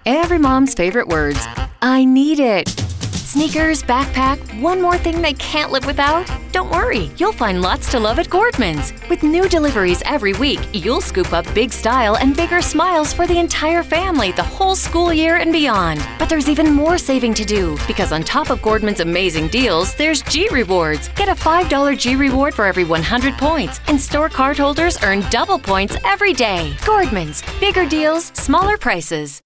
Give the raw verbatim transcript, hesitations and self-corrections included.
Every mom's favorite words. I need it. Sneakers, backpack, one more thing they can't live without? Don't worry, you'll find lots to love at Gordman's. With new deliveries every week, you'll scoop up big style and bigger smiles for the entire family the whole school year and beyond. But there's even more saving to do, because on top of Gordman's amazing deals, there's G Rewards. Get a five dollar G Reward for every one hundred points, and store cardholders earn double points every day. Gordman's, bigger deals, smaller prices.